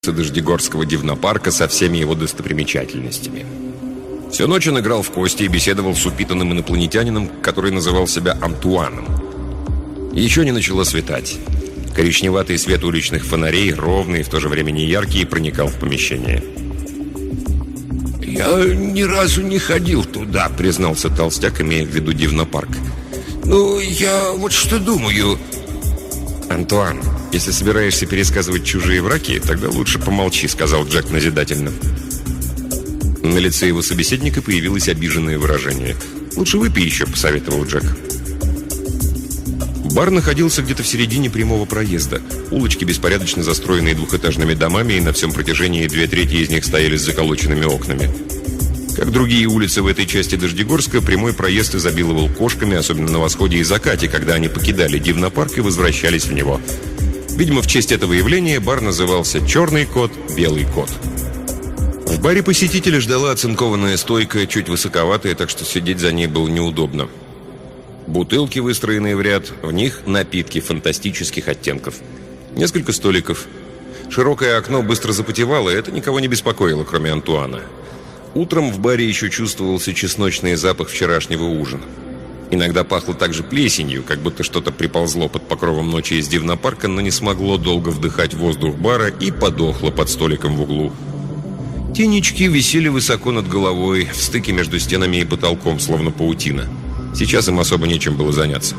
Дождегорского дивнопарка со всеми его достопримечательностями. Всю ночь он играл в кости и беседовал с упитанным инопланетянином, который называл себя Антуаном. Еще не начало светать. Коричневатый свет уличных фонарей, ровный и в то же время неяркий, проникал в помещение. «Я ни разу не ходил туда», — признался толстяк, имея в виду дивнопарк. «Ну, я вот что думаю...» «Антуан, если собираешься пересказывать чужие враки, тогда лучше помолчи», — сказал Джек назидательно. На лице его собеседника появилось обиженное выражение. «Лучше выпей еще», — посоветовал Джек. Бар находился где-то в середине прямого проезда. Улочки, беспорядочно застроенные двухэтажными домами, и на всем протяжении 2/3 из них стояли с заколоченными окнами. Как другие улицы в этой части Дождегорска, прямой проезд изобиловал кошками, особенно на восходе и закате, когда они покидали дивнопарк и возвращались в него. Видимо, в честь этого явления бар назывался «Черный кот, белый кот». В баре посетителя ждала оцинкованная стойка, чуть высоковатая, так что сидеть за ней было неудобно. Бутылки, выстроенные в ряд, в них напитки фантастических оттенков. Несколько столиков. Широкое окно быстро запотевало, и это никого не беспокоило, кроме Антуана. Утром в баре еще чувствовался чесночный запах вчерашнего ужина. Иногда пахло также плесенью, как будто что-то приползло под покровом ночи из дивнопарка, но не смогло долго вдыхать воздух бара и подохло под столиком в углу. Тенечки висели высоко над головой, в стыке между стенами и потолком, словно паутина. Сейчас им особо нечем было заняться.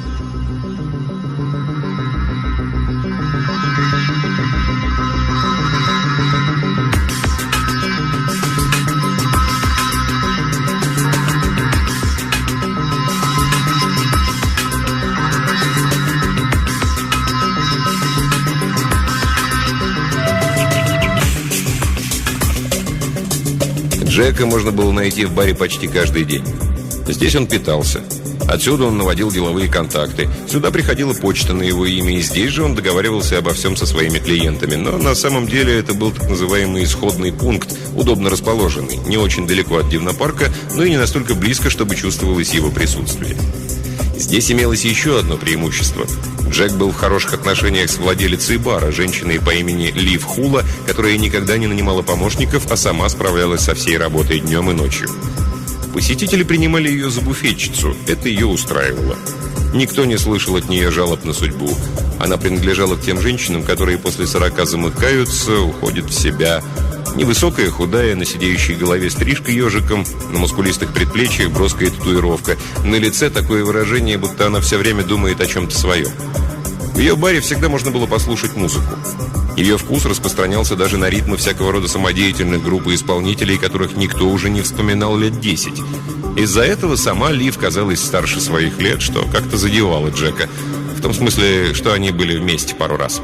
Джека можно было найти в баре почти каждый день. Здесь он питался. Отсюда он наводил деловые контакты. Сюда приходила почта на его имя, и здесь же он договаривался обо всем со своими клиентами. Но на самом деле это был так называемый исходный пункт, удобно расположенный, не очень далеко от дивнопарка, но и не настолько близко, чтобы чувствовалось его присутствие. Здесь имелось еще одно преимущество. Джек был в хороших отношениях с владелицей бара, женщиной по имени Лив Хула, которая никогда не нанимала помощников, а сама справлялась со всей работой днем и ночью. Посетители принимали ее за буфетчицу. Это ее устраивало. Никто не слышал от нее жалоб на судьбу. Она принадлежала к тем женщинам, которые после 40 замыкаются, уходят в себя. Невысокая, худая, на сидеющей голове стрижка ежиком, на мускулистых предплечьях броская татуировка. На лице такое выражение, будто она все время думает о чем-то своем. В ее баре всегда можно было послушать музыку. Ее вкус распространялся даже на ритмы всякого рода самодеятельных групп и исполнителей, которых никто уже не вспоминал лет 10. Из-за этого сама Лив казалась старше своих лет, что как-то задевало Джека. В том смысле, что они были вместе пару раз.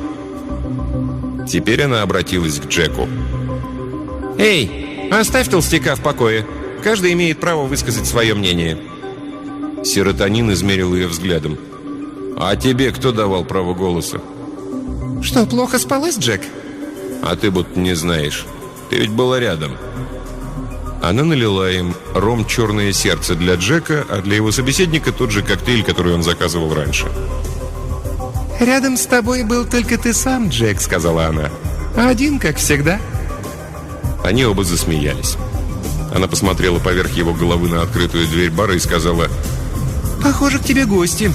Теперь она обратилась к Джеку. «Эй, оставь толстяка в покое. Каждый имеет право высказать свое мнение». Серотонин измерил ее взглядом. «А тебе кто давал право голоса?» «Что, плохо спалось, Джек?» «А ты будто не знаешь. Ты ведь была рядом». Она налила им ром «Черное сердце» для Джека, а для его собеседника тот же коктейль, который он заказывал раньше. «Рядом с тобой был только ты сам, Джек», — сказала она. «Один, как всегда». Они оба засмеялись. Она посмотрела поверх его головы на открытую дверь бара и сказала: «Похоже, к тебе гости».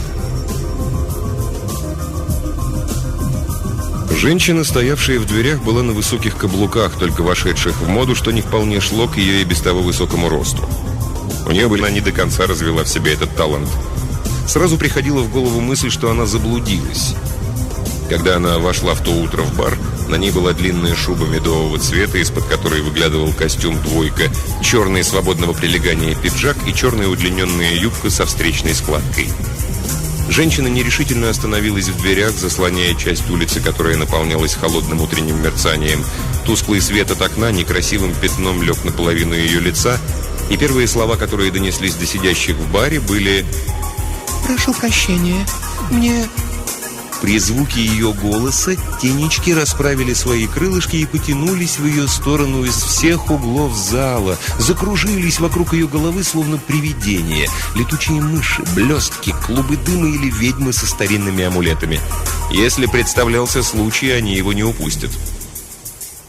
Женщина, стоявшая в дверях, была на высоких каблуках, только вошедших в моду, что не вполне шло к ее и без того высокому росту. У нее она не до конца развела в себе этот талант. Сразу приходила в голову мысль, что она заблудилась. Когда она вошла в то утро в бар, на ней была длинная шуба медового цвета, из-под которой выглядывал костюм «двойка», черный свободного прилегания пиджак и черная удлиненная юбка со встречной складкой. Женщина нерешительно остановилась в дверях, заслоняя часть улицы, которая наполнялась холодным утренним мерцанием. Тусклый свет от окна некрасивым пятном лег на половину ее лица, и первые слова, которые донеслись до сидящих в баре, были: «Прошу прощения, мне...» При звуке ее голоса тенечки расправили свои крылышки и потянулись в ее сторону из всех углов зала, закружились вокруг ее головы, словно привидения, летучие мыши, блестки, клубы дыма или ведьмы со старинными амулетами. Если представлялся случай, они его не упустят.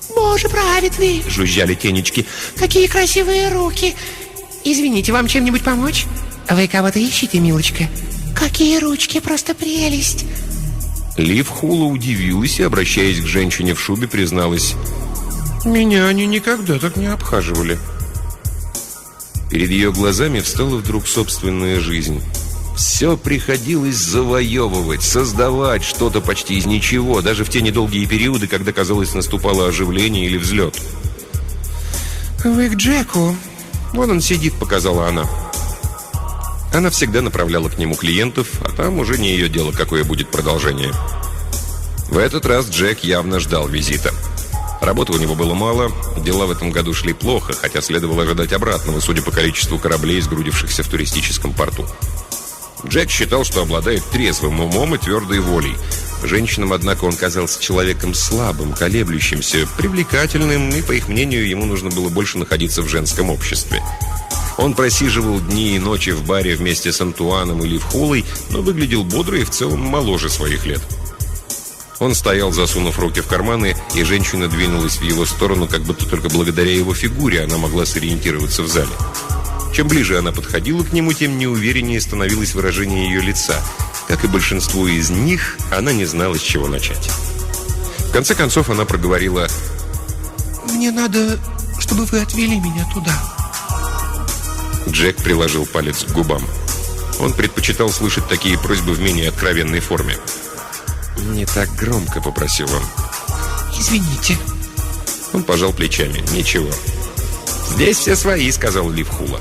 «Боже праведный!» — жужжали тенечки. «Какие красивые руки! Извините, вам чем-нибудь помочь? Вы кого-то ищете, милочка? Какие ручки, просто прелесть!» Лив Хула удивилась и, обращаясь к женщине в шубе, призналась: «Меня они никогда так не обхаживали». Перед ее глазами встала вдруг собственная жизнь. Все приходилось завоевывать, создавать что-то почти из ничего, даже в те недолгие периоды, когда, казалось, наступало оживление или взлет. «Вы к Джеку?» «Вон он сидит», — показала она. Она всегда направляла к нему клиентов, а там уже не ее дело, какое будет продолжение. В этот раз Джек явно ждал визита. Работы у него было мало, дела в этом году шли плохо, хотя следовало ожидать обратного, судя по количеству кораблей, сгрудившихся в туристическом порту. Джек считал, что обладает трезвым умом и твердой волей. Женщинам, однако, он казался человеком слабым, колеблющимся, привлекательным, и, по их мнению, ему нужно было больше находиться в женском обществе. Он просиживал дни и ночи в баре вместе с Антуаном и Лив Хулой, но выглядел бодро и в целом моложе своих лет. Он стоял, засунув руки в карманы, и женщина двинулась в его сторону, как будто только благодаря его фигуре она могла сориентироваться в зале. Чем ближе она подходила к нему, тем неувереннее становилось выражение ее лица. Как и большинство из них, она не знала, с чего начать. В конце концов она проговорила: «Мне надо, чтобы вы отвели меня туда». Джек приложил палец к губам. Он предпочитал слышать такие просьбы в менее откровенной форме. «Не так громко», — попросил он. «Извините». Он пожал плечами. «Ничего». «Здесь все свои», — сказал Лив Хула.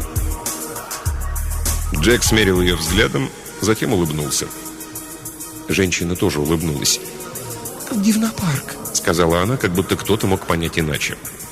Джек смерил ее взглядом, затем улыбнулся. Женщина тоже улыбнулась. «Дивнопарк», — сказала она, как будто кто-то мог понять иначе.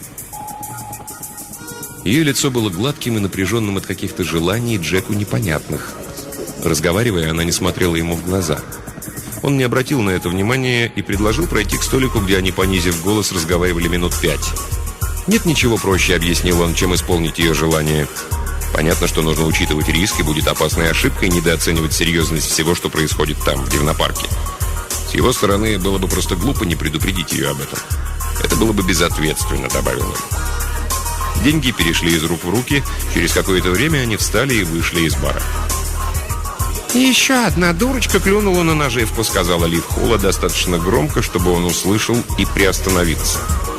Ее лицо было гладким и напряженным от каких-то желаний, Джеку непонятных. Разговаривая, она не смотрела ему в глаза. Он не обратил на это внимания и предложил пройти к столику, где они, понизив голос, разговаривали минут 5. «Нет ничего проще», — объяснил он, — «чем исполнить ее желание. Понятно, что нужно учитывать риск, и будет опасной ошибкой недооценивать серьезность всего, что происходит там, в Дивнопарке. С его стороны было бы просто глупо не предупредить ее об этом. Это было бы безответственно», — добавил он. Деньги перешли из рук в руки. Через какое-то время они встали и вышли из бара. «Еще одна дурочка клюнула на наживку», — сказала Лив Хула достаточно громко, чтобы он услышал и приостановился.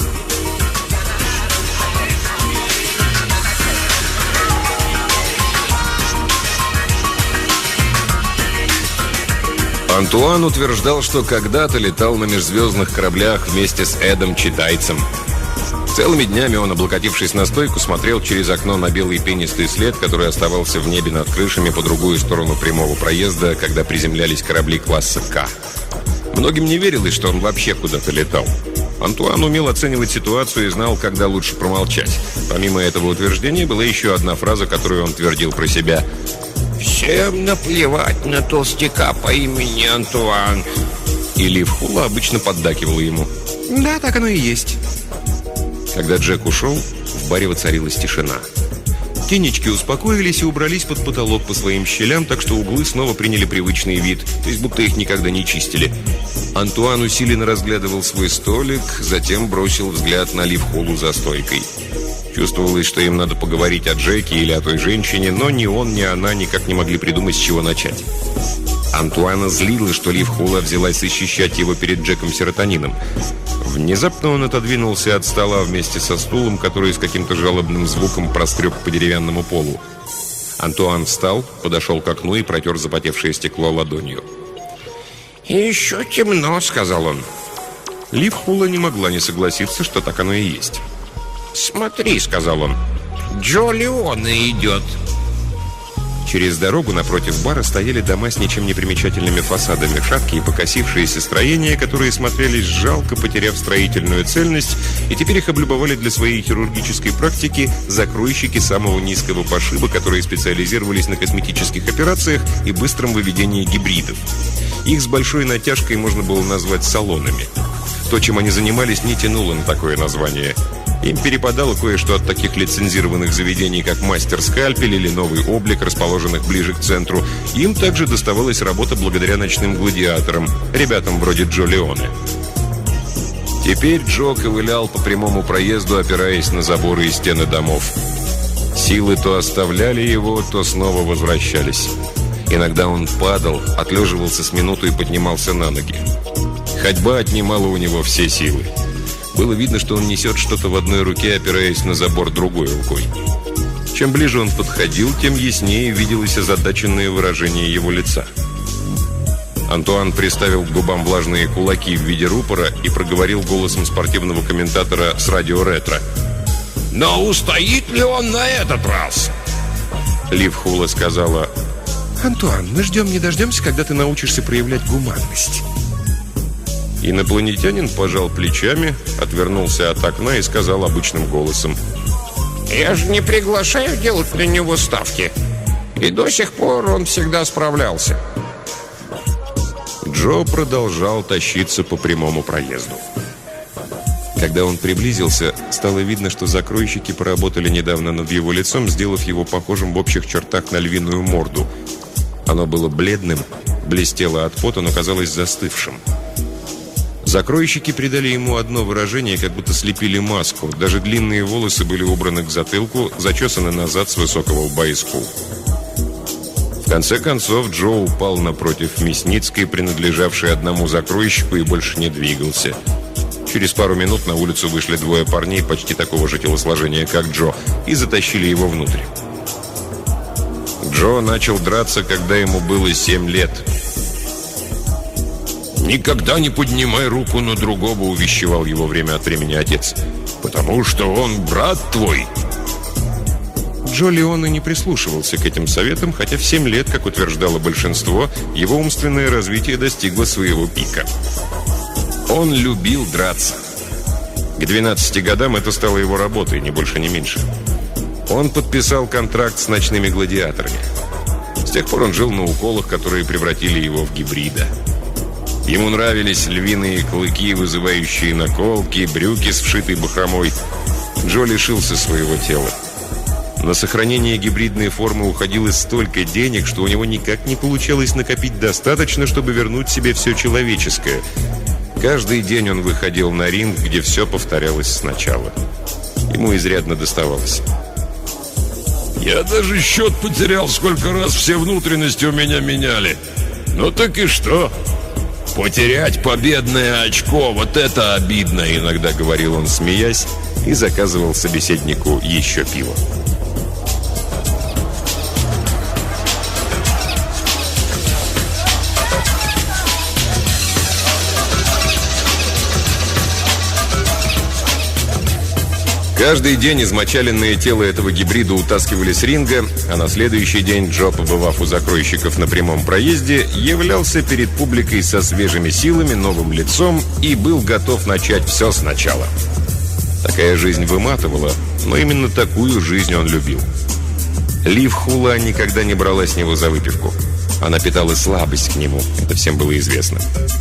Антуан утверждал, что когда-то летал на межзвездных кораблях вместе с Эдом Читайцем. Целыми днями он, облокотившись на стойку, смотрел через окно на белый пенистый след, который оставался в небе над крышами по другую сторону прямого проезда, когда приземлялись корабли класса «К». Многим не верилось, что он вообще куда-то летал. Антуан умел оценивать ситуацию и знал, когда лучше промолчать. Помимо этого утверждения была еще одна фраза, которую он твердил про себя: «Всем наплевать на толстяка по имени Антуан». И Лив Хула обычно поддакивала ему. «Да, так оно и есть». Когда Джек ушел, в баре воцарилась тишина. Тенечки успокоились и убрались под потолок по своим щелям, так что углы снова приняли привычный вид, то есть будто их никогда не чистили. Антуан усиленно разглядывал свой столик, затем бросил взгляд на Лив Хулу за стойкой. Чувствовалось, что им надо поговорить о Джеке или о той женщине, но ни он, ни она никак не могли придумать, с чего начать. Антуана злило, что Лив Хула взялась защищать его перед Джеком Серотонином. Внезапно он отодвинулся от стола вместе со стулом, который с каким-то жалобным звуком проскреб по деревянному полу. Антуан встал, подошел к окну и протер запотевшее стекло ладонью. «Еще темно», — сказал он. Лив Хула не могла не согласиться, что так оно и есть. «Смотри», — сказал он, — «Джо Леоне идет». Через дорогу напротив бара стояли дома с ничем не примечательными фасадами, шаткие покосившиеся строения, которые смотрелись жалко, потеряв строительную цельность, и теперь их облюбовали для своей хирургической практики закройщики самого низкого пошиба, которые специализировались на косметических операциях и быстром выведении гибридов. Их с большой натяжкой можно было назвать салонами. То, чем они занимались, не тянуло на такое название. Им перепадало кое-что от таких лицензированных заведений, как «Мастер Скальпель» или «Новый облик», расположенных ближе к центру. Им также доставалась работа благодаря ночным гладиаторам, ребятам вроде Джо Леоне. Теперь Джо ковылял по прямому проезду, опираясь на заборы и стены домов. Силы то оставляли его, то снова возвращались. Иногда он падал, отлеживался с минуту и поднимался на ноги. Ходьба отнимала у него все силы. Было видно, что он несет что-то в одной руке, опираясь на забор другой рукой. Чем ближе он подходил, тем яснее виделось озадаченное выражение его лица. Антуан приставил к губам влажные кулаки в виде рупора и проговорил голосом спортивного комментатора с радио «Ретро». «Но устоит ли он на этот раз?» Лив Хула сказала: «Антуан, мы ждем не дождемся, когда ты научишься проявлять гуманность». Инопланетянин пожал плечами, отвернулся от окна и сказал обычным голосом: «Я же не приглашаю делать на него ставки. И до сих пор он всегда справлялся». Джо продолжал тащиться по прямому проезду. Когда он приблизился, стало видно, что закройщики поработали недавно над его лицом, сделав его похожим в общих чертах на львиную морду. Оно было бледным, блестело от пота, но казалось застывшим. Закройщики придали ему одно выражение, как будто слепили маску. Даже длинные волосы были убраны к затылку, зачесаны назад с высокого лба и скул. В конце концов, Джо упал напротив Мясницкой, принадлежавшей одному закройщику, и больше не двигался. Через пару минут на улицу вышли двое парней почти такого же телосложения, как Джо, и затащили его внутрь. Джо начал драться, когда ему было 7 лет. «Никогда не поднимай руку на другого», — увещевал его время от времени отец. «Потому что он брат твой». Джо Леон и не прислушивался к этим советам, хотя в 7 лет, как утверждало большинство, его умственное развитие достигло своего пика. Он любил драться. К 12 годам это стало его работой, ни больше, ни меньше. Он подписал контракт с ночными гладиаторами. С тех пор он жил на уколах, которые превратили его в гибрида. Ему нравились львиные клыки, вызывающие наколки, брюки с вшитой бахромой. Джо лишился своего тела. На сохранение гибридной формы уходило столько денег, что у него никак не получалось накопить достаточно, чтобы вернуть себе все человеческое. Каждый день он выходил на ринг, где все повторялось сначала. Ему изрядно доставалось. «Я даже счет потерял, сколько раз все внутренности у меня меняли. Ну так и что? Потерять победное очко, вот это обидно», — иногда говорил он, смеясь, и заказывал собеседнику еще пиво. Каждый день измочаленное тело этого гибрида утаскивали с ринга, а на следующий день Джо, побывав у закройщиков на прямом проезде, являлся перед публикой со свежими силами, новым лицом и был готов начать все сначала. Такая жизнь выматывала, но именно такую жизнь он любил. Лив Хула никогда не брала с него за выпивку. Она питала слабость к нему, это всем было известно.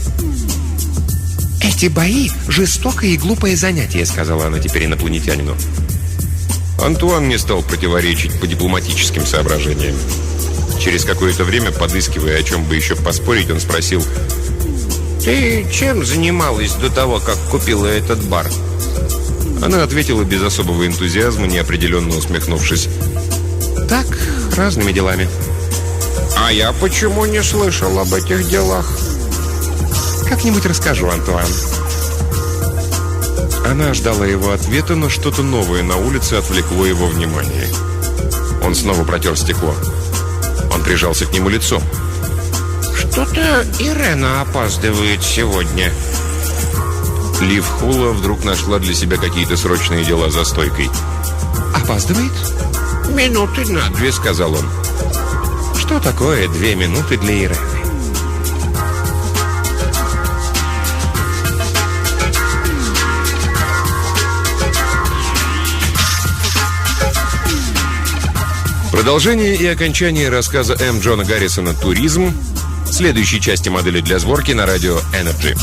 «Эти бои – жестокое и глупое занятие», – сказала она теперь инопланетянину. Антуан не стал противоречить по дипломатическим соображениям. Через какое-то время, подыскивая, о чем бы еще поспорить, он спросил: «Ты чем занималась до того, как купила этот бар?» Она ответила без особого энтузиазма, неопределенно усмехнувшись: «Так, разными делами». «А я почему не слышал об этих делах?» «Как-нибудь расскажу, Антуан». Она ждала его ответа, но что-то новое на улице отвлекло его внимание. Он снова протер стекло. Он прижался к нему лицом. «Что-то Ирена опаздывает сегодня». Лив Хула вдруг нашла для себя какие-то срочные дела за стойкой. «Опаздывает?» «Минуты на 2», — сказал он. «Что такое 2 минуты для Ирены?» Продолжение и окончание рассказа М. Джона Гаррисона «Туризм» в следующей части модели для сборки на радио Energy.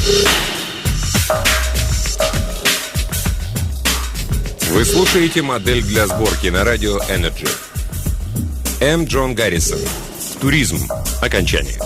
Вы слушаете «Модель для сборки» на радио Energy. М. Джон Гаррисон. Туризм. Окончание.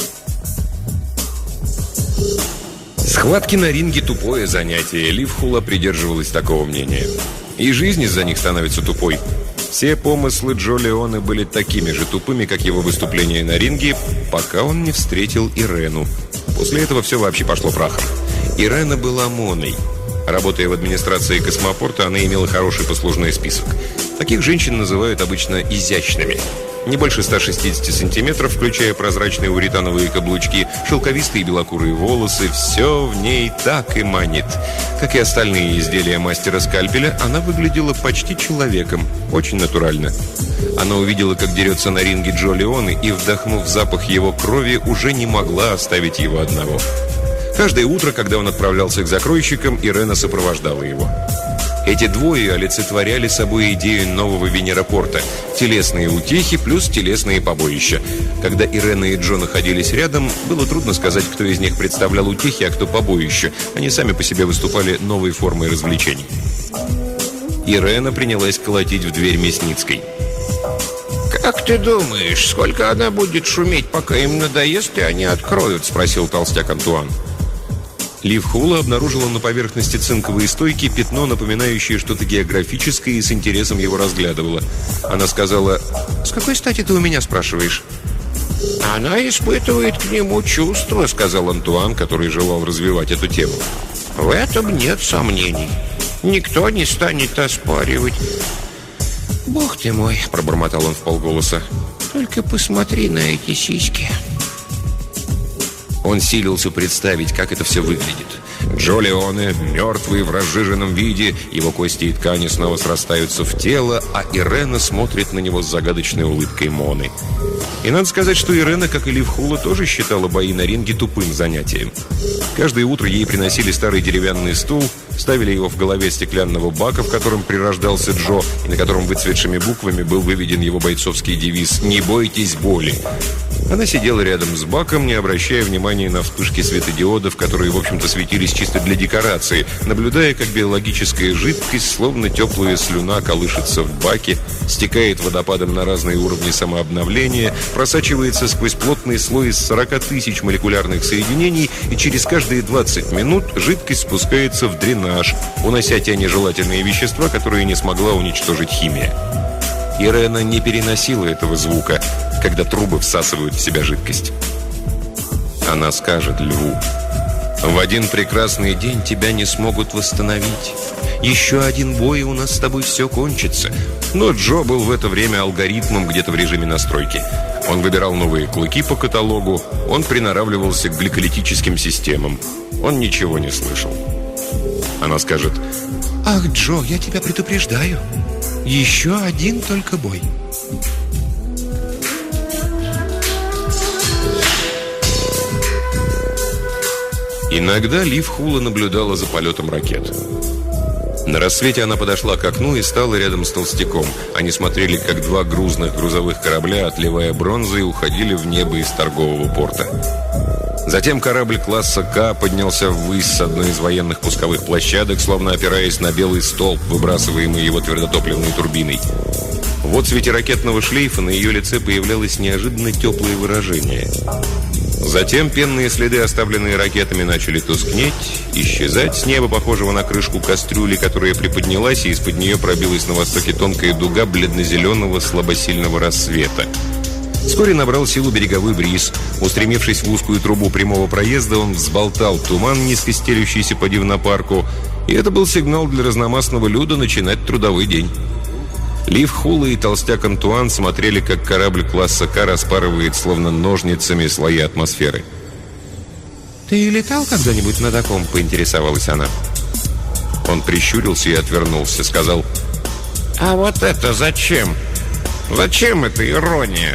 Схватки на ринге – тупое занятие. Лив Хула придерживалась такого мнения. И жизнь из-за них становится тупой. Все помыслы Джо Леоне были такими же тупыми, как его выступление на ринге, пока он не встретил Ирену. После этого все вообще пошло прахом. Ирена была моной. Работая в администрации космопорта, она имела хороший послужной список. Таких женщин называют обычно изящными. Не больше 160 сантиметров, включая прозрачные уретановые каблучки, шелковистые белокурые волосы. Все в ней так и манит. Как и остальные изделия мастера скальпеля, она выглядела почти человеком. Очень натурально. Она увидела, как дерется на ринге Джо Леоне, и, вдохнув запах его крови, уже не могла оставить его одного. Каждое утро, когда он отправлялся к закройщикам, Ирена сопровождала его. Эти двое олицетворяли собой идею нового Венеропорта. Телесные утехи плюс телесные побоища. Когда Ирена и Джо находились рядом, было трудно сказать, кто из них представлял утехи, а кто побоище. Они сами по себе выступали новой формой развлечений. Ирена принялась колотить в дверь Мясницкой. «Как ты думаешь, сколько она будет шуметь, пока им надоест, и они откроют?» — спросил толстяк Антуан. Лив Хула обнаружила на поверхности цинковой стойки пятно, напоминающее что-то географическое, и с интересом его разглядывала. Она сказала: «С какой стати ты у меня спрашиваешь?» «Она испытывает к нему чувства», — сказал Антуан, который желал развивать эту тему. «В этом нет сомнений. Никто не станет оспаривать». «Бог ты мой», — пробормотал он вполголоса, — «только посмотри на эти сиськи». Он силился представить, как это все выглядит. Джо Леоне, мертвый в разжиженном виде, его кости и ткани снова срастаются в тело, а Ирена смотрит на него с загадочной улыбкой Моны. И надо сказать, что Ирена, как и Лив Хула, тоже считала бои на ринге тупым занятием. Каждое утро ей приносили старый деревянный стул, ставили его в голове стеклянного бака, в котором прирождался Джо, и на котором выцветшими буквами был выведен его бойцовский девиз «Не бойтесь боли». Она сидела рядом с баком, не обращая внимания на вспышки светодиодов, которые, в общем-то, светились чисто для декорации, наблюдая, как биологическая жидкость, словно теплая слюна, колышется в баке, стекает водопадом на разные уровни самообновления, просачивается сквозь плотный слой из 40 тысяч молекулярных соединений, и через каждые 20 минут жидкость спускается в дренаж, унося те нежелательные вещества, которые не смогла уничтожить химия. Ирена не переносила этого звука, когда трубы всасывают в себя жидкость. Она скажет Льву: «В один прекрасный день тебя не смогут восстановить. Еще один бой, и у нас с тобой все кончится». Но Джо был в это время алгоритмом где-то в режиме настройки. Он выбирал новые клыки по каталогу, он приноравливался к гликолитическим системам. Он ничего не слышал. Она скажет: «Ах, Джо, я тебя предупреждаю. Еще один только бой». Иногда Лив Хула наблюдала за полетом ракет. На рассвете она подошла к окну и стала рядом с толстяком. Они смотрели, как два грузных грузовых корабля, отливая бронзой, уходили в небо из торгового порта. Затем корабль класса К поднялся ввысь с одной из военных пусковых площадок, словно опираясь на белый столб, выбрасываемый его твердотопливной турбиной. В отсвете ракетного шлейфа на ее лице появлялось неожиданно теплое выражение. Затем пенные следы, оставленные ракетами, начали тускнеть, исчезать с неба, похожего на крышку кастрюли, которая приподнялась, и из-под нее пробилась на востоке тонкая дуга бледно-зеленого слабосильного рассвета. Вскоре набрал силу береговой бриз. Устремившись в узкую трубу прямого проезда, он взболтал туман, низко стелющийся по дивнопарку, и это был сигнал для разномастного люда начинать трудовой день. Лив Хула и толстяк Антуан смотрели, как корабль класса К распарывает, словно ножницами, слои атмосферы. «Ты летал когда-нибудь на таком?» — поинтересовалась она. Он прищурился и отвернулся, сказал: «А вот это зачем? Зачем эта ирония?»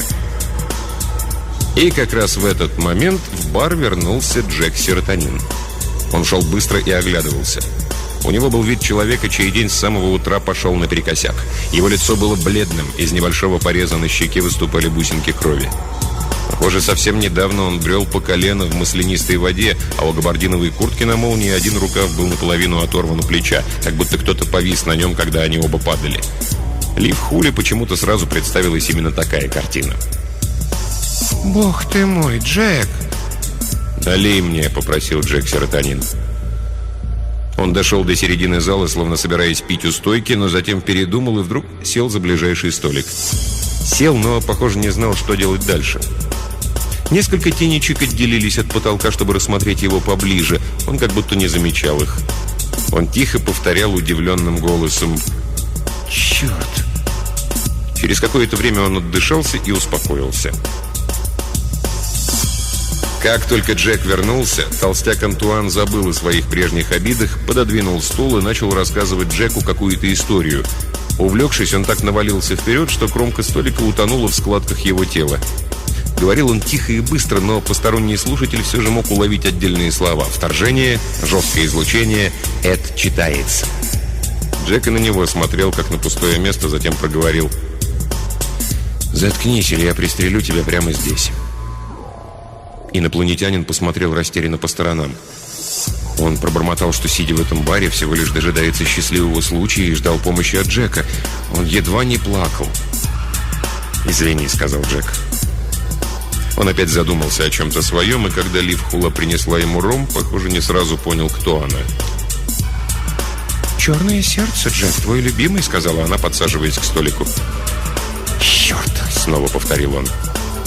И как раз в этот момент в бар вернулся Джек Серотонин. Он шел быстро и оглядывался. У него был вид человека, чей день с самого утра пошел наперекосяк. Его лицо было бледным, из небольшого пореза на щеке выступали бусинки крови. Похоже, совсем недавно он брел по колено в маслянистой воде, а у габардиновой куртки на молнии один рукав был наполовину оторван у плеча, как будто кто-то повис на нем, когда они оба падали. Лив Хули почему-то сразу представилась именно такая картина. «Бог ты мой, Джек!» «Налей мне», — попросил Джек серотонин. Он дошел до середины зала, словно собираясь пить у стойки, но затем передумал и вдруг сел за ближайший столик. Сел, но, похоже, не знал, что делать дальше. Несколько тенечек отделились от потолка, чтобы рассмотреть его поближе. Он как будто не замечал их. Он тихо повторял удивленным голосом: «Черт!» Через какое-то время он отдышался и успокоился. Как только Джек вернулся, толстяк Антуан забыл о своих прежних обидах, пододвинул стул и начал рассказывать Джеку какую-то историю. Увлекшись, он так навалился вперед, что кромка столика утонула в складках его тела. Говорил он тихо и быстро, но посторонний слушатель все же мог уловить отдельные слова: вторжение, жесткое излучение, это читается. Джек и на него смотрел, как на пустое место, затем проговорил: «Заткнись, или я пристрелю тебя прямо здесь». Инопланетянин посмотрел растерянно по сторонам. Он пробормотал, что, сидя в этом баре, всего лишь дожидается счастливого случая и ждал помощи от Джека. Он едва не плакал. «Извини», — сказал Джек. Он опять задумался о чем-то своем, и когда Лив Хула принесла ему ром, похоже, не сразу понял, кто она. «Черное сердце, Джек, твой любимый», — сказала она, подсаживаясь к столику. «Черт!» — снова повторил он.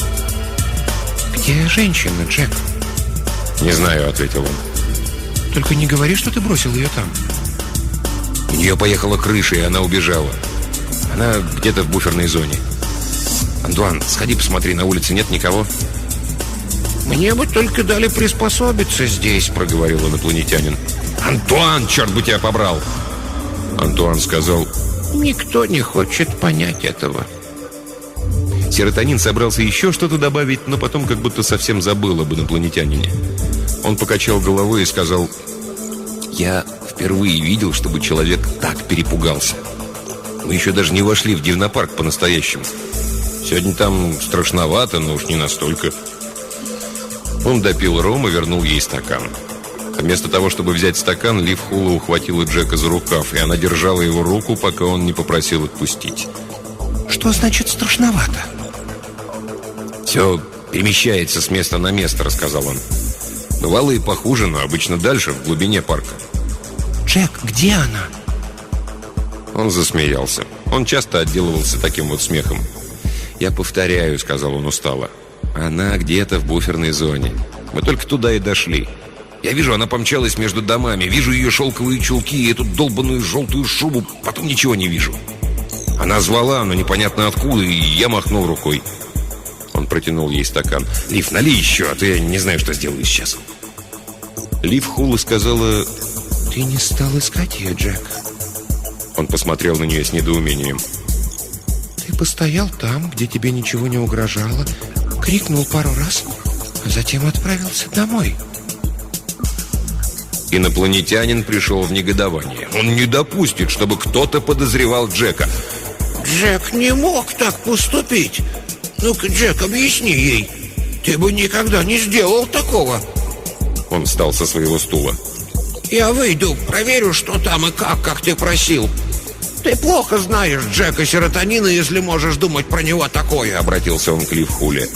«Где женщина, Джек?» «Не знаю», — ответил он. «Только не говори, что ты бросил ее там». «У нее поехала крыша, и она убежала. Она где-то в буферной зоне. Антуан, сходи, посмотри, на улице нет никого». «Мне бы только дали приспособиться здесь», — проговорил инопланетянин. «Антуан, черт бы тебя побрал!» Антуан сказал: «Никто не хочет понять этого». Серотонин собрался еще что-то добавить, но потом как будто совсем забыл об инопланетянине. Он покачал головой и сказал: «Я впервые видел, чтобы человек так перепугался. Мы еще даже не вошли в дивнопарк по-настоящему. Сегодня там страшновато, но уж не настолько». Он допил ром и вернул ей стакан. Вместо того, чтобы взять стакан, Лив Хула ухватила Джека за рукав, и она держала его руку, пока он не попросил отпустить. «Что значит страшновато?» «Все перемещается с места на место», — рассказал он. «Бывало и похуже, но обычно дальше, в глубине парка». «Джек, где она?» Он засмеялся. Он часто отделывался таким вот смехом. «Я повторяю», — сказал он устало. «Она где-то в буферной зоне. Мы только туда и дошли. Я вижу, она помчалась между домами. Вижу ее шелковые чулки и эту долбаную желтую шубу. Потом ничего не вижу. Она звала, но непонятно откуда, и я махнул рукой». Он протянул ей стакан. «Лив, налей еще, а то я не знаю, что сделаю сейчас». Лив Хула сказала: «Ты не стал искать ее, Джек?» Он посмотрел на нее с недоумением. «Ты постоял там, где тебе ничего не угрожало, крикнул пару раз, а затем отправился домой». Инопланетянин пришел в негодование. Он не допустит, чтобы кто-то подозревал Джека. «Джек не мог так поступить. Ну-ка, Джек, объясни ей. Ты бы никогда не сделал такого». Он встал со своего стула. «Я выйду, проверю, что там и как ты просил. Ты плохо знаешь Джека Серотонина, если можешь думать про него такое», — обратился он к Лив Хуле.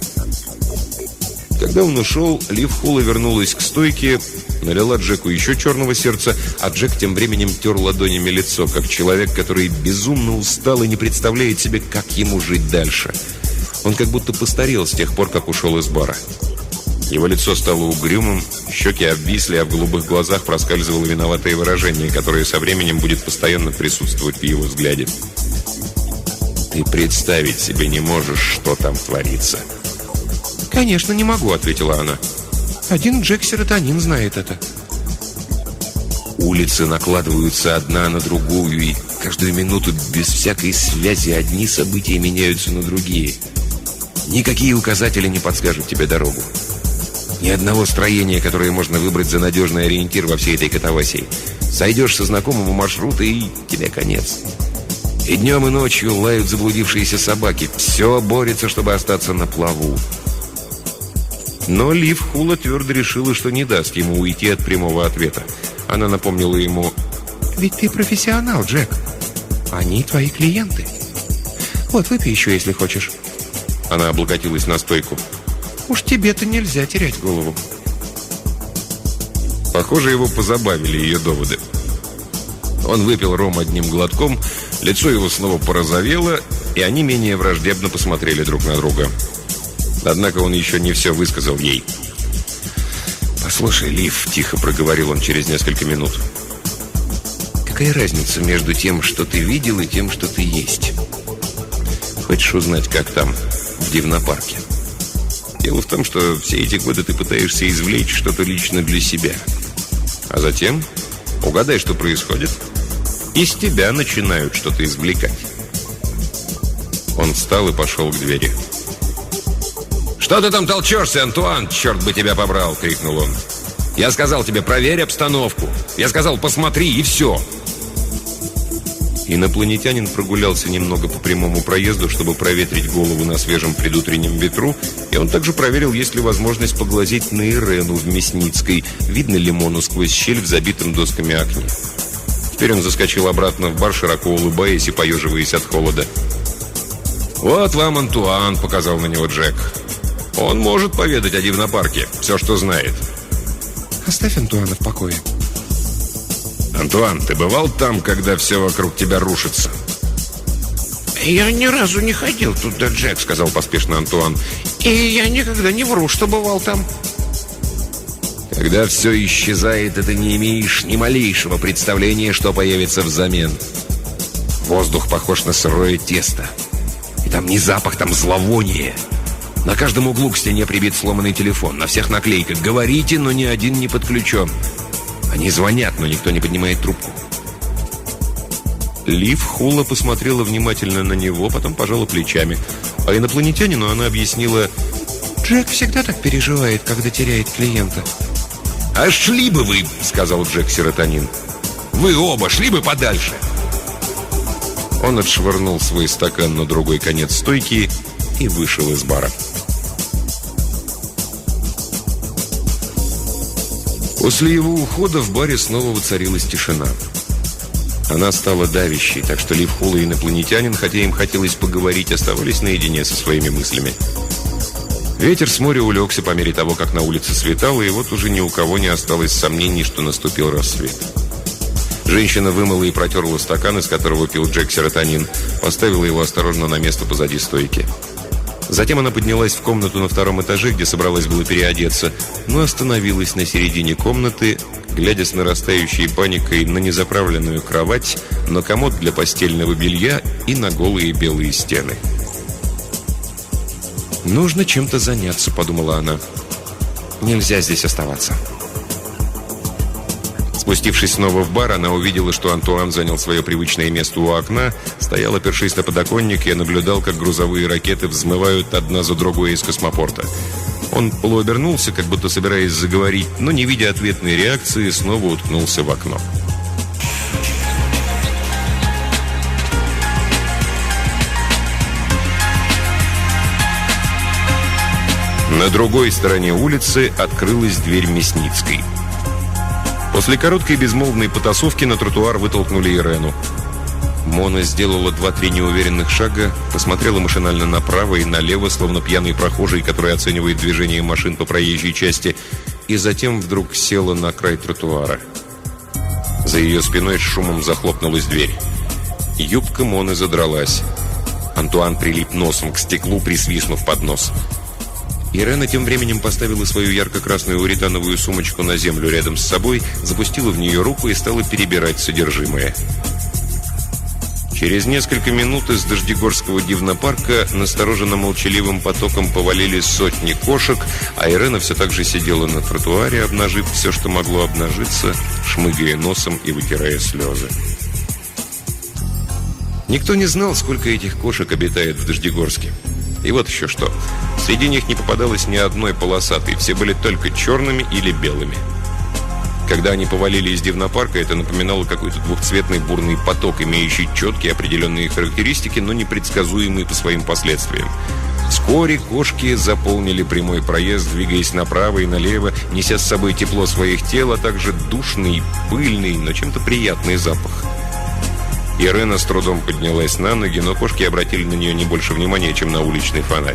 Когда он ушел, Лив Хула вернулась к стойке, налила Джеку еще черного сердца, а Джек тем временем тер ладонями лицо, как человек, который безумно устал и не представляет себе, как ему жить дальше. Он как будто постарел с тех пор, как ушел из бара. Его лицо стало угрюмым, щеки обвисли, а в голубых глазах проскальзывало виноватое выражение, которое со временем будет постоянно присутствовать в его взгляде. «Ты представить себе не можешь, что там творится». «Конечно, не могу», — ответила она. «Один Джек Серотонин знает это». Улицы накладываются одна на другую, и каждую минуту без всякой связи одни события меняются на другие. Никакие указатели не подскажут тебе дорогу. Ни одного строения, которое можно выбрать за надежный ориентир во всей этой катавасии. Сойдешь со знакомого маршрута, и тебе конец. И днем, и ночью лают заблудившиеся собаки. Все борется, чтобы остаться на плаву. Но Лив Хула твердо решила, что не даст ему уйти от прямого ответа. Она напомнила ему: «Ведь ты профессионал, Джек. Они твои клиенты. Вот, выпей еще, если хочешь». Она облокотилась на стойку. «Уж тебе-то нельзя терять голову». Похоже, его позабавили ее доводы. Он выпил ром одним глотком, лицо его снова порозовело, и они менее враждебно посмотрели друг на друга. Однако он еще не все высказал ей. «Послушай, Лив», — тихо проговорил он через несколько минут, «какая разница между тем, что ты видел, и тем, что ты есть? Хочешь узнать, как там, в Дивнопарке? Дело в том, что все эти годы ты пытаешься извлечь что-то лично для себя. А затем, угадай, что происходит, из тебя начинают что-то извлекать». Он встал и пошел к двери. «Что ты там толчешься, Антуан? Черт бы тебя побрал!» — крикнул он. «Я сказал тебе, проверь обстановку. Я сказал, посмотри, и все». Инопланетянин прогулялся немного по прямому проезду, чтобы проветрить голову на свежем предутреннем ветру, и он также проверил, есть ли возможность поглазеть на Ирену в Мясницкой, видно ли Мону сквозь щель в забитом досками окне. Теперь он заскочил обратно в бар, широко улыбаясь и поеживаясь от холода. «Вот вам Антуан», — показал на него Джек. «Он может поведать о Дивнопарке, все, что знает». «Оставь Антуана в покое». «Антуан, ты бывал там, когда все вокруг тебя рушится?» «Я ни разу не ходил туда, Джек», — сказал поспешно Антуан. «И я никогда не вру, что бывал там». «Когда все исчезает, и ты не имеешь ни малейшего представления, что появится взамен. Воздух похож на сырое тесто. И там не запах, там зловоние. На каждом углу к стене прибит сломанный телефон. На всех наклейках «Говорите, но ни один не подключен». Они звонят, но никто не поднимает трубку». Лив Хула посмотрела внимательно на него, потом пожала плечами. А инопланетянину она объяснила: «Джек всегда так переживает, когда теряет клиента». «А шли бы вы», — сказал Джек Серотонин. «Вы оба шли бы подальше». Он отшвырнул свой стакан на другой конец стойки и вышел из бара. После его ухода в баре снова воцарилась тишина. Она стала давящей, так что Лив Хула и инопланетянин, хотя им хотелось поговорить, оставались наедине со своими мыслями. Ветер с моря улегся по мере того, как на улице светало, и вот уже ни у кого не осталось сомнений, что наступил рассвет. Женщина вымыла и протерла стакан, из которого пил Джек Серотонин, поставила его осторожно на место позади стойки. Затем она поднялась в комнату на втором этаже, где собралась было переодеться, но остановилась на середине комнаты, глядя с нарастающей паникой на незаправленную кровать, на комод для постельного белья и на голые белые стены. «Нужно чем-то заняться», — подумала она. «Нельзя здесь оставаться». Спустившись снова в бар, она увидела, что Антуан занял свое привычное место у окна, стоял, опершись на подоконник, и наблюдал, как грузовые ракеты взмывают одна за другой из космопорта. Он полуобернулся, как будто собираясь заговорить, но, не видя ответной реакции, снова уткнулся в окно. На другой стороне улицы открылась дверь Мясницкой. После короткой безмолвной потасовки на тротуар вытолкнули Ирену. Мона сделала 2-3 неуверенных шага, посмотрела машинально направо и налево, словно пьяный прохожий, который оценивает движение машин по проезжей части, и затем вдруг села на край тротуара. За ее спиной с шумом захлопнулась дверь. Юбка Моны задралась. Антуан прилип носом к стеклу, присвистнув под нос. Ирена тем временем поставила свою ярко-красную уретановую сумочку на землю рядом с собой, запустила в нее руку и стала перебирать содержимое. Через несколько минут из Дождегорского дивнопарка настороженно-молчаливым потоком повалили сотни кошек, а Ирена все так же сидела на тротуаре, обнажив все, что могло обнажиться, шмыгая носом и вытирая слезы. Никто не знал, сколько этих кошек обитает в Дождегорске. И вот еще что. Среди них не попадалось ни одной полосатой, все были только черными или белыми. Когда они повалили из дивнопарка, это напоминало какой-то двухцветный бурный поток, имеющий четкие определенные характеристики, но непредсказуемые по своим последствиям. Вскоре кошки заполнили прямой проезд, двигаясь направо и налево, неся с собой тепло своих тел, а также душный, пыльный, но чем-то приятный запах. Ирена с трудом поднялась на ноги, но кошки обратили на нее не больше внимания, чем на уличный фонарь.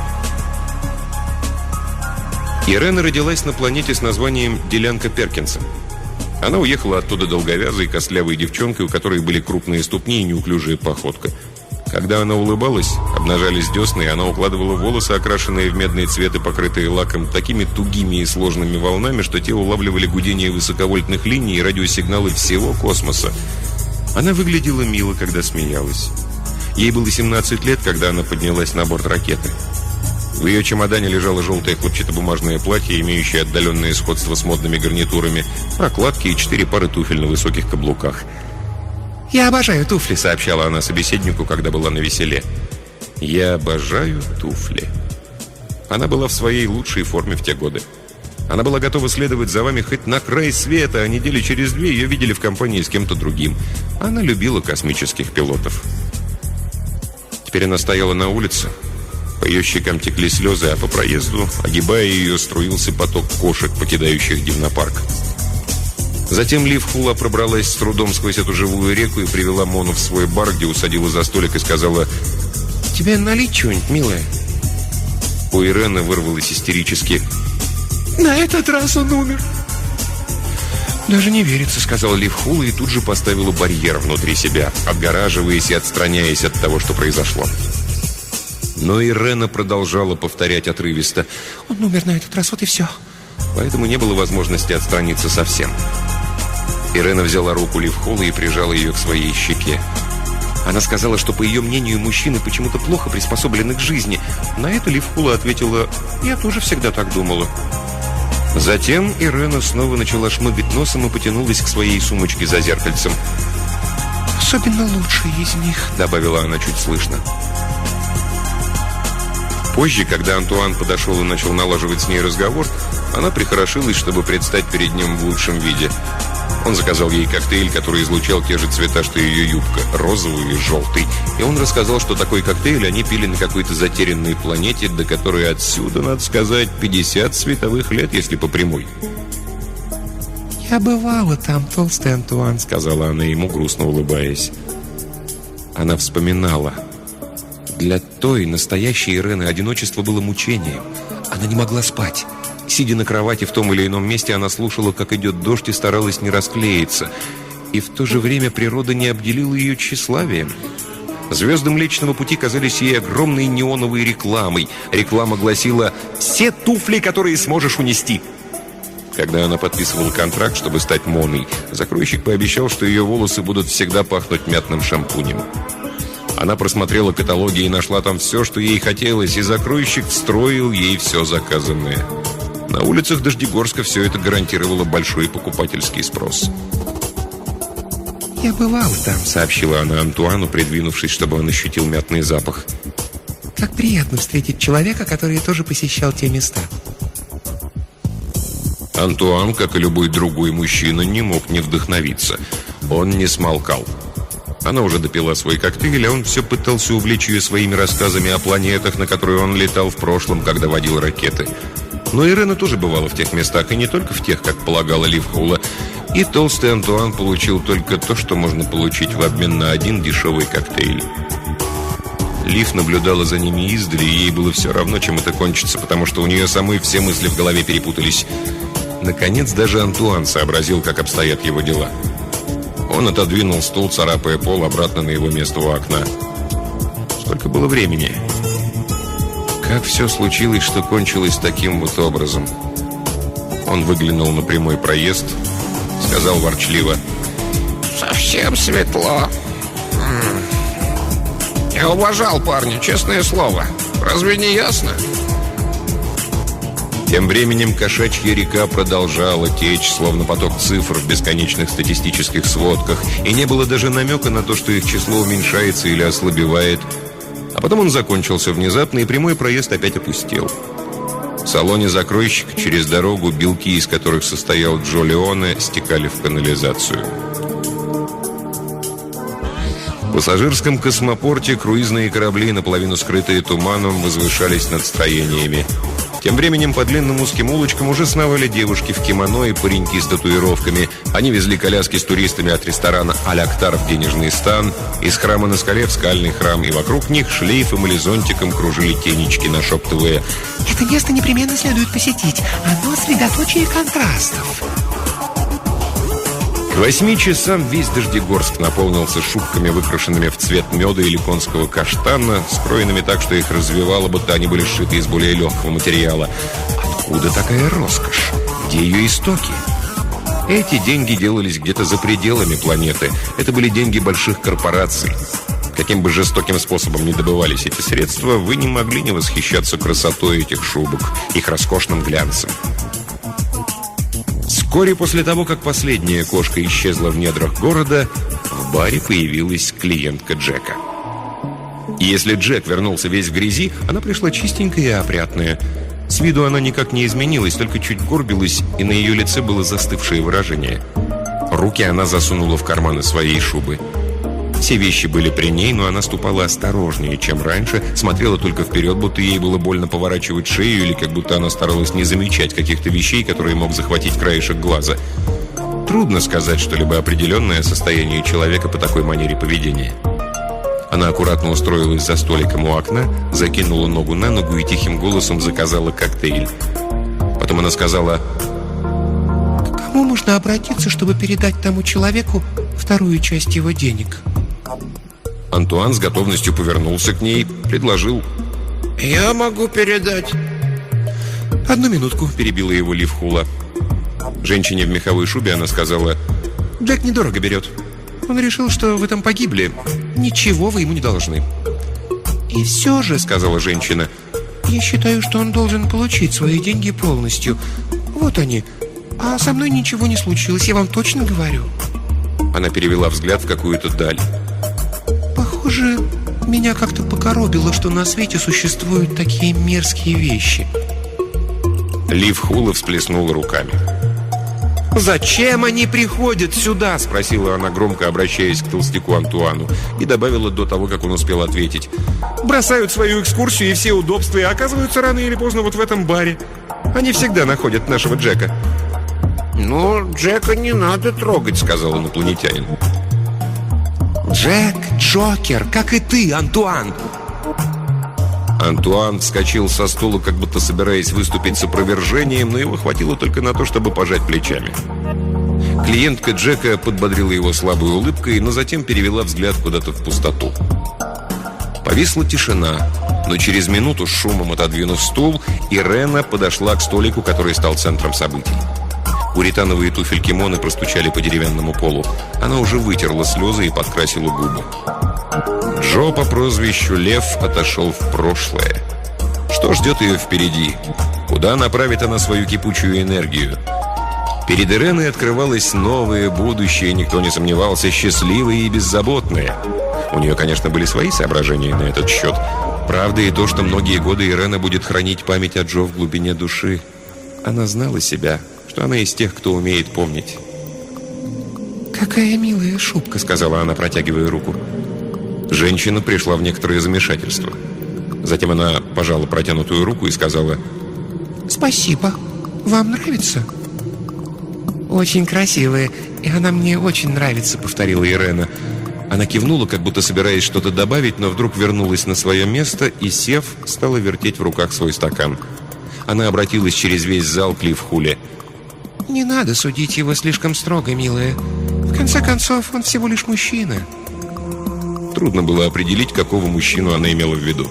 Ирена родилась на планете с названием Делянка Перкинса. Она уехала оттуда долговязой, костлявой девчонкой, у которой были крупные ступни и неуклюжая походка. Когда она улыбалась, обнажались десны, и она укладывала волосы, окрашенные в медный цвет и покрытые лаком, такими тугими и сложными волнами, что те улавливали гудение высоковольтных линий и радиосигналы всего космоса. Она выглядела мило, когда смеялась. Ей было 17 лет, когда она поднялась на борт ракеты. В ее чемодане лежало желтое хлопчатобумажное платье, имеющее отдаленное сходство с модными гарнитурами, прокладки и 4 пары туфель на высоких каблуках. «Я обожаю туфли», — сообщала она собеседнику, когда была навеселе. «Я обожаю туфли». Она была в своей лучшей форме в те годы. Она была готова следовать за вами хоть на край света, а недели через 2 ее видели в компании с кем-то другим. Она любила космических пилотов. Теперь она стояла на улице. По ее щекам текли слезы, а по проезду, огибая ее, струился поток кошек, покидающих дивнопарк. Затем Лив Хула пробралась с трудом сквозь эту живую реку и привела Мону в свой бар, где усадила за столик и сказала: «Тебе налить чего-нибудь, милая?» У Ирены вырвалось истерически: «На этот раз он умер». «Даже не верится», — сказала Лив Хула и тут же поставила барьер внутри себя, отгораживаясь и отстраняясь от того, что произошло. Но Ирена продолжала повторять отрывисто: «Он умер на этот раз, вот и все». Поэтому не было возможности отстраниться совсем. Ирена взяла руку Лив Холла и прижала ее к своей щеке. Она сказала, что, по ее мнению, мужчины почему-то плохо приспособлены к жизни. На это Лив Холла ответила: «Я тоже всегда так думала». Затем Ирена снова начала шмыгать носом и потянулась к своей сумочке за зеркальцем. «Особенно лучшие из них», — добавила она чуть слышно. Позже, когда Антуан подошел и начал налаживать с ней разговор, она прихорошилась, чтобы предстать перед ним в лучшем виде. Он заказал ей коктейль, который излучал те же цвета, что и ее юбка, розовый и желтый. И он рассказал, что такой коктейль они пили на какой-то затерянной планете, до которой отсюда, надо сказать, 50 световых лет, если по прямой. «Я бывала там, толстый Антуан», — сказала она ему, грустно улыбаясь. Она вспоминала. Для той, настоящей Ирены, одиночество было мучением. Она не могла спать. Сидя на кровати в том или ином месте, она слушала, как идет дождь, и старалась не расклеиться. И в то же время природа не обделила ее тщеславием. Звезды Млечного Пути казались ей огромной неоновой рекламой. Реклама гласила: «Все туфли, которые сможешь унести». Когда она подписывала контракт, чтобы стать Моной, закройщик пообещал, что ее волосы будут всегда пахнуть мятным шампунем. Она просмотрела каталоги и нашла там все, что ей хотелось, и закройщик встроил ей все заказанное. На улицах Дождегорска все это гарантировало большой покупательский спрос. «Я бывала там», — сообщила она Антуану, придвинувшись, чтобы он ощутил мятный запах. «Как приятно встретить человека, который тоже посещал те места». Антуан, как и любой другой мужчина, не мог не вдохновиться. Он не смолкал. Она уже допила свой коктейль, а он все пытался увлечь ее своими рассказами о планетах, на которые он летал в прошлом, когда водил ракеты. Но Ирена тоже бывала в тех местах, и не только в тех, как полагала Лив Хула. И толстый Антуан получил только то, что можно получить в обмен на один дешевый коктейль. Лив наблюдала за ними издали, и ей было все равно, чем это кончится, потому что у нее самой все мысли в голове перепутались. Наконец, даже Антуан сообразил, как обстоят его дела. Он отодвинул стул, царапая пол, обратно на его место у окна. Сколько было времени? Как все случилось, что кончилось таким вот образом? Он выглянул на прямой проезд, сказал ворчливо: «Совсем светло. Я уважал парня, честное слово. Разве не ясно?» Тем временем кошачья река продолжала течь, словно поток цифр в бесконечных статистических сводках, и не было даже намека на то, что их число уменьшается или ослабевает. А потом он закончился внезапно, и прямой проезд опять опустел. В салоне закройщика через дорогу белки, из которых состоял Джо Леоне, стекали в канализацию. В пассажирском космопорте круизные корабли, наполовину скрытые туманом, возвышались над строениями. Тем временем по длинным узким улочкам уже сновали девушки в кимоно и пареньки с татуировками. Они везли коляски с туристами от ресторана «Аль-Актар» в денежный стан, из храма на скале в скальный храм, и вокруг них шлейфом или зонтиком кружили тенечки, нашептывая: «Это место непременно следует посетить. Оно средоточие контрастов». К 8 часам весь Дождегорск наполнился шубками, выкрашенными в цвет меда или конского каштана, скроенными так, что их развивало, будто они были сшиты из более легкого материала. Откуда такая роскошь? Где ее истоки? Эти деньги делались где-то за пределами планеты. Это были деньги больших корпораций. Каким бы жестоким способом ни добывались эти средства, вы не могли не восхищаться красотой этих шубок, их роскошным глянцем. Вскоре после того, как последняя кошка исчезла в недрах города, в баре появилась клиентка Джека. И если Джек вернулся весь в грязи, она пришла чистенькая и опрятная. С виду она никак не изменилась, только чуть горбилась, и на ее лице было застывшее выражение. Руки она засунула в карманы своей шубы. Все вещи были при ней, но она ступала осторожнее, чем раньше, смотрела только вперед, будто ей было больно поворачивать шею, или как будто она старалась не замечать каких-то вещей, которые мог захватить краешек глаза. Трудно сказать что-либо определенное о состоянии человека по такой манере поведения. Она аккуратно устроилась за столиком у окна, закинула ногу на ногу и тихим голосом заказала коктейль. Потом она сказала: «К кому можно обратиться, чтобы передать тому человеку вторую часть его денег?» Антуан с готовностью повернулся к ней, предложил: «Я могу передать». «Одну минутку», — перебила его Лив Хула. Женщине в меховой шубе она сказала: «Джек недорого берет. Он решил, что вы там погибли. Ничего вы ему не должны». «И все же», — сказала женщина, «я считаю, что он должен получить свои деньги полностью. Вот они. А со мной ничего не случилось, я вам точно говорю». Она перевела взгляд в какую-то даль. «Похоже, меня как-то покоробило, что на свете существуют такие мерзкие вещи». Лив Хула всплеснула руками. «Зачем они приходят сюда?» — спросила она, громко обращаясь к толстяку Антуану, и добавила до того, как он успел ответить: «Бросают свою экскурсию и все удобства, и оказываются рано или поздно вот в этом баре. Они всегда находят нашего Джека». «Ну, Джека не надо трогать», — сказал инопланетянин. «Джек — Джокер, как и ты, Антуан!» Антуан вскочил со стула, как будто собираясь выступить с опровержением, но его хватило только на то, чтобы пожать плечами. Клиентка Джека подбодрила его слабой улыбкой, но затем перевела взгляд куда-то в пустоту. Повисла тишина, но через минуту, с шумом отодвинув стул, Ирена подошла к столику, который стал центром событий. Уритановые туфельки Моны простучали по деревянному полу. Она уже вытерла слезы и подкрасила губы. Джо по прозвищу Лев отошел в прошлое. Что ждет ее впереди? Куда направит она свою кипучую энергию? Перед Иреной открывалось новое будущее, никто не сомневался, счастливое и беззаботное. У нее, конечно, были свои соображения на этот счет. Правда и то, что многие годы Ирена будет хранить память о Джо в глубине души. Она знала себя, что она из тех, кто умеет помнить. «Какая милая шубка», — сказала она, протягивая руку. Женщина пришла в некоторое замешательство. Затем она пожала протянутую руку и сказала: «Спасибо. Вам нравится?» «Очень красивая, и она мне очень нравится», — повторила Ирена. Она кивнула, как будто собираясь что-то добавить, но вдруг вернулась на свое место и, сев, стала вертеть в руках свой стакан. Она обратилась через весь зал к Лив Хуле. «Не надо судить его слишком строго, милая. В конце концов, он всего лишь мужчина». Трудно было определить, какого мужчину она имела в виду.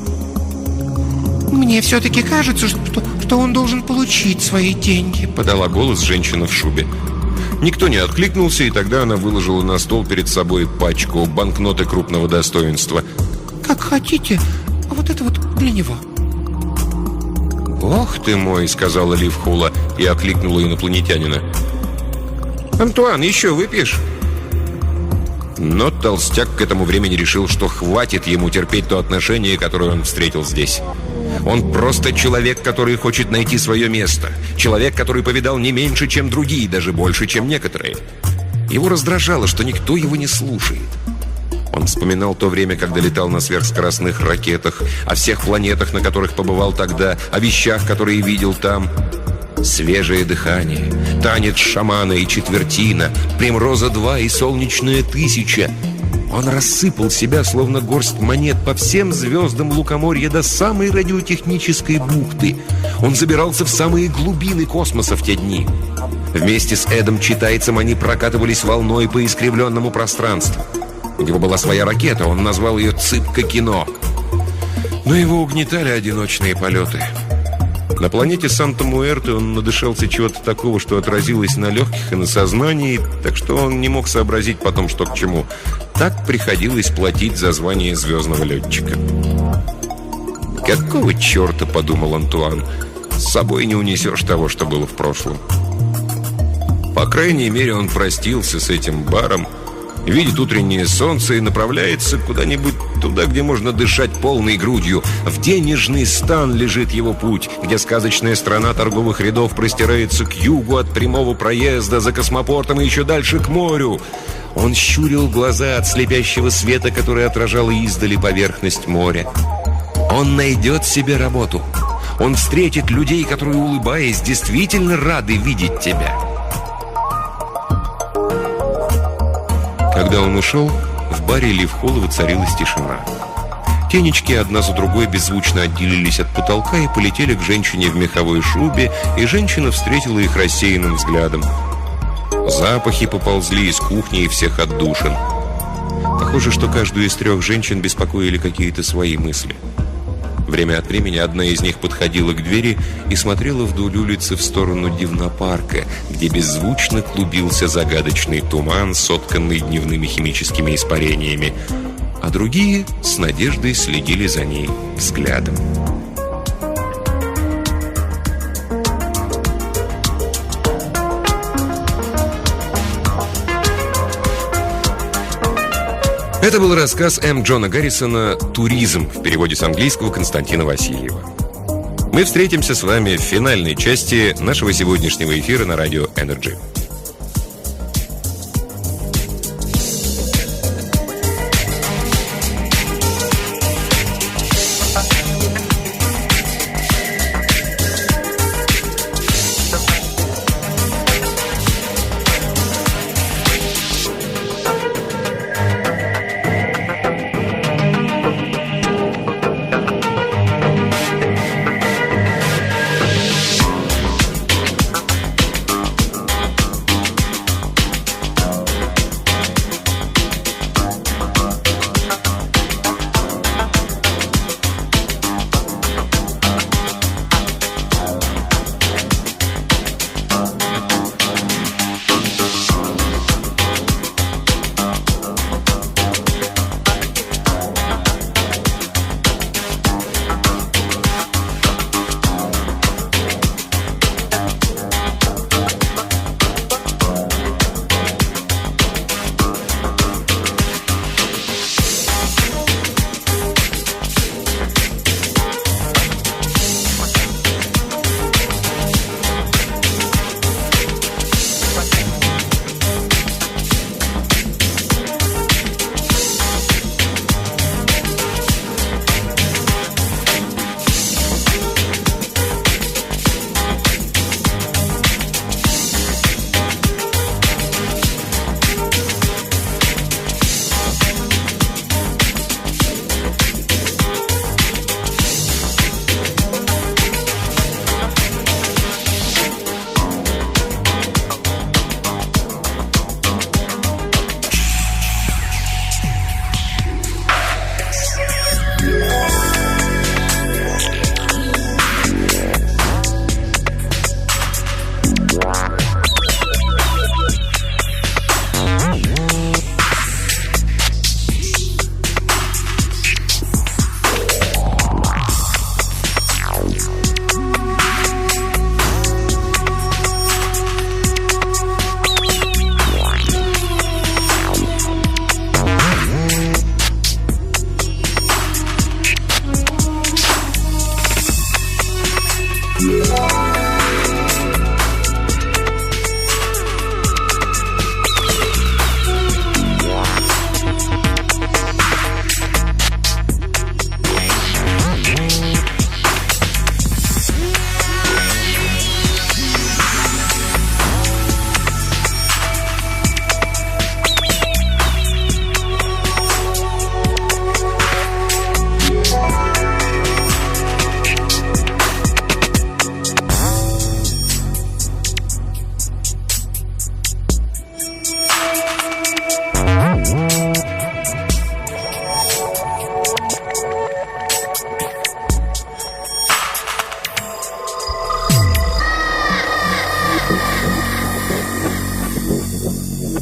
«Мне все-таки кажется, что он должен получить свои деньги», — подала голос женщина в шубе. Никто не откликнулся, и тогда она выложила на стол перед собой пачку банкноты крупного достоинства. «Как хотите, а вот это вот для него». «Ох ты мой», — сказала Лив Хула и окликнула инопланетянина. «Антуан, еще выпьешь?» Но толстяк к этому времени решил, что хватит ему терпеть то отношение, которое он встретил здесь. Он просто человек, который хочет найти свое место. Человек, который повидал не меньше, чем другие, даже больше, чем некоторые. Его раздражало, что никто его не слушает. Он вспоминал то время, когда летал на сверхскоростных ракетах, о всех планетах, на которых побывал тогда, о вещах, которые видел там. Свежее дыхание, танец шамана и четвертина, Примроза-2 и солнечная 1000. Он рассыпал себя, словно горсть монет, по всем звездам лукоморья до самой радиотехнической бухты. Он забирался в самые глубины космоса в те дни. Вместе с Эдом Читайцем они прокатывались волной по искривленному пространству. У него была своя ракета, он назвал ее «Цыпка-кино». Но его угнетали одиночные полеты. На планете Санта-Муэрте он надышался чего-то такого, что отразилось на легких и на сознании, так что он не мог сообразить потом, что к чему. Так приходилось платить за звание звездного летчика. «Какого черта?» — подумал Антуан. «С собой не унесешь того, что было в прошлом». По крайней мере, он простился с этим баром, видит утреннее солнце и направляется куда-нибудь туда, где можно дышать полной грудью. В денежный стан лежит его путь, где сказочная страна торговых рядов простирается к югу от прямого проезда, за космопортом и еще дальше к морю. Он щурил глаза от слепящего света, который отражал издали поверхность моря. Он найдет себе работу. Он встретит людей, которые, улыбаясь, действительно рады видеть тебя. Когда он ушел, в баре Ливхола воцарилась тишина. Тенечки одна за другой беззвучно отделились от потолка и полетели к женщине в меховой шубе, и женщина встретила их рассеянным взглядом. Запахи поползли из кухни и всех отдушин. Похоже, что каждую из 3 женщин беспокоили какие-то свои мысли. Время от времени одна из них подходила к двери и смотрела вдоль улицы в сторону Дивнопарка, где беззвучно клубился загадочный туман, сотканный дневными химическими испарениями, а другие с надеждой следили за ней взглядом. Это был рассказ М. Джона Гаррисона «Туризм» в переводе с английского Константина Васильева. Мы встретимся с вами в финальной части нашего сегодняшнего эфира на радио Energy.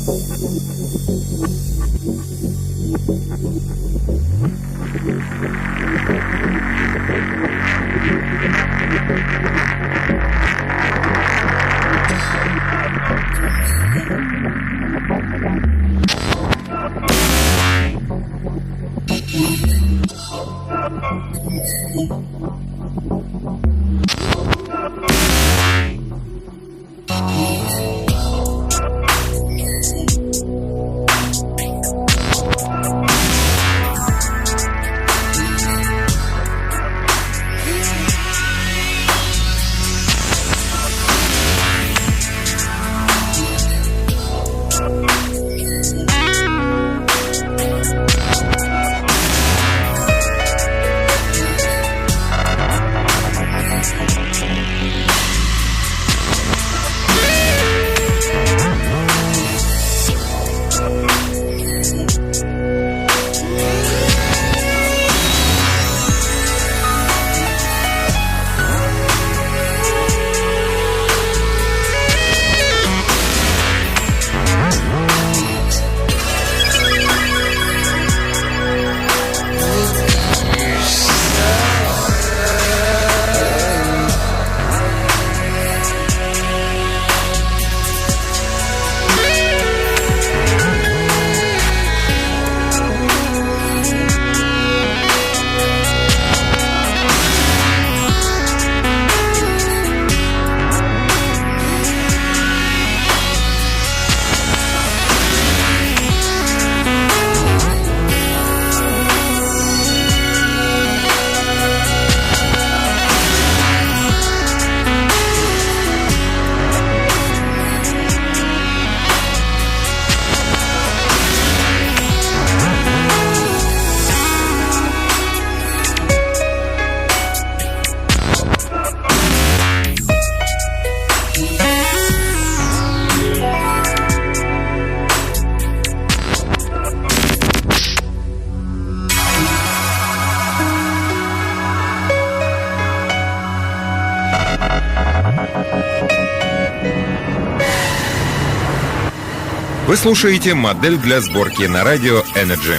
Вы слушаете «Модель для сборки» на радио Energy.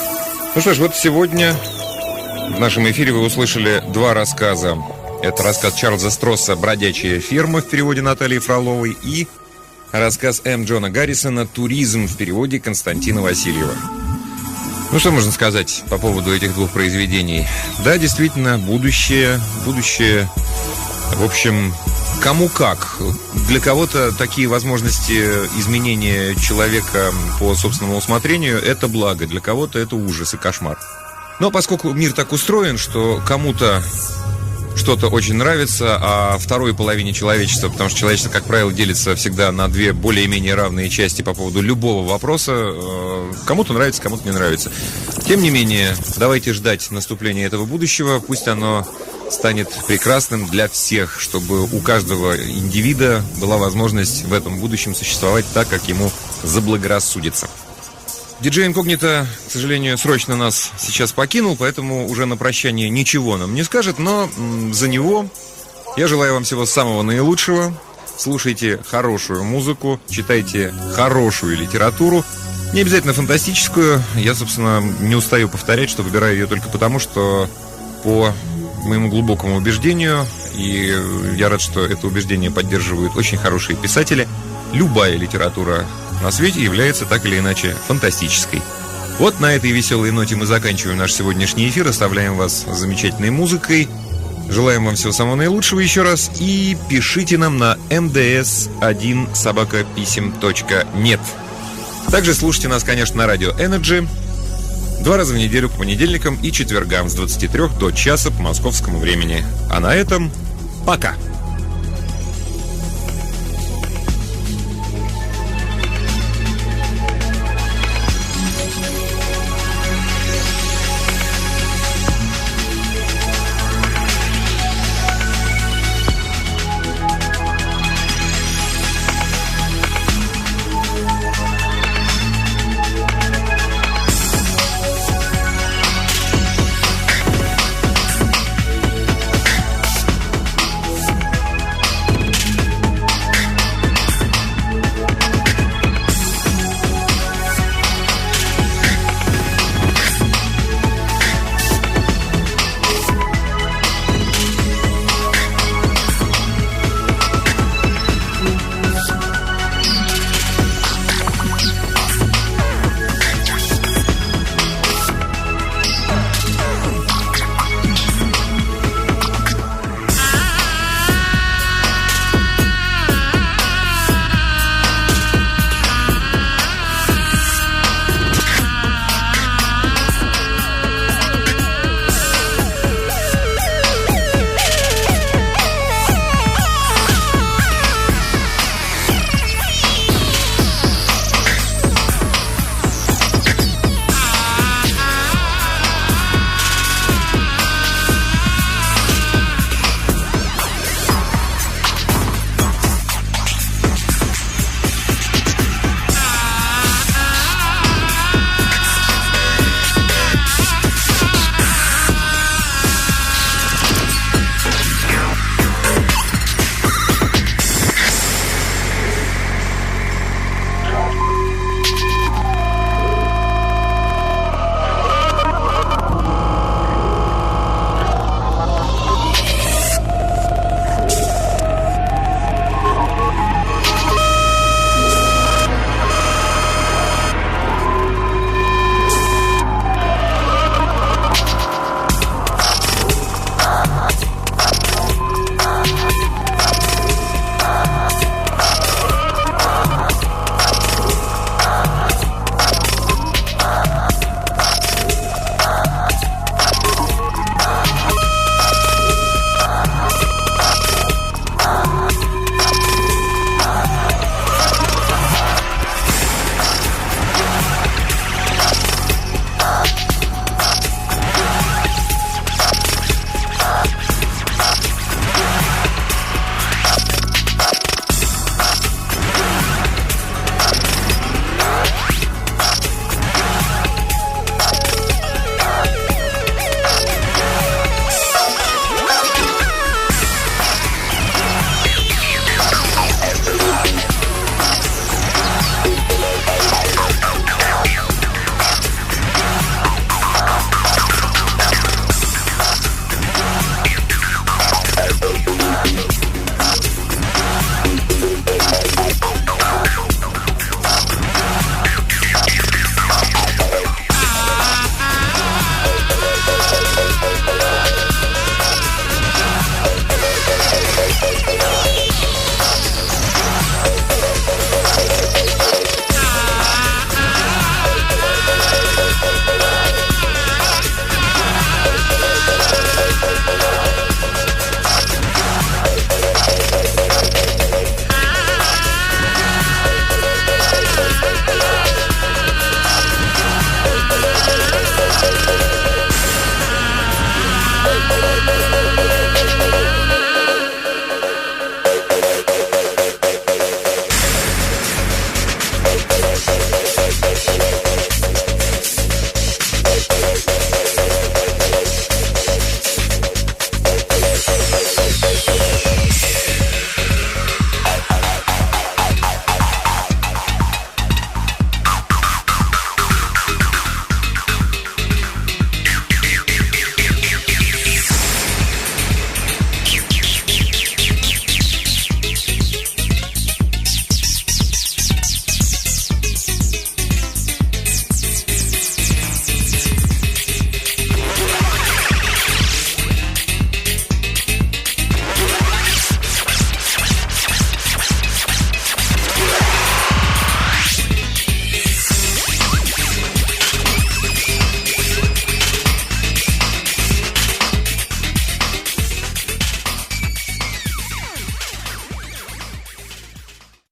Ну что ж, вот сегодня в нашем эфире вы услышали два рассказа. Это рассказ Чарльза Стросса «Бродячая ферма» в переводе Натальи Фроловой и рассказ М. Джона Гаррисона «Туризм» в переводе Константина Васильева. Ну что можно сказать по поводу этих двух произведений? Да, действительно, будущее, в общем, кому как. Для кого-то такие возможности изменения человека по собственному усмотрению – это благо, для кого-то это ужас и кошмар. Но поскольку мир так устроен, что кому-то что-то очень нравится, а второй половине человечества, потому что человечество, как правило, делится всегда на две более-менее равные части по поводу любого вопроса, кому-то нравится, кому-то не нравится. Тем не менее, давайте ждать наступления этого будущего, пусть оно станет прекрасным для всех, чтобы у каждого индивида была возможность в этом будущем существовать так, как ему заблагорассудится. Диджей Инкогнито, к сожалению, срочно нас сейчас покинул, поэтому уже на прощание ничего нам не скажет, но за него я желаю вам всего самого наилучшего. Слушайте хорошую музыку, читайте хорошую литературу, не обязательно фантастическую. Я, собственно, не устаю повторять, что выбираю ее только потому, что по моему глубокому убеждению, и я рад, что это убеждение поддерживают очень хорошие писатели, любая литература на свете является так или иначе фантастической. Вот на этой веселой ноте мы заканчиваем наш сегодняшний эфир, оставляем вас с замечательной музыкой, желаем вам всего самого наилучшего еще раз, и пишите нам на mds1@pisem.net. Также слушайте нас, конечно, на радио Energy 2 раза в неделю по понедельникам и четвергам с 23 до часа по московскому времени. А на этом пока!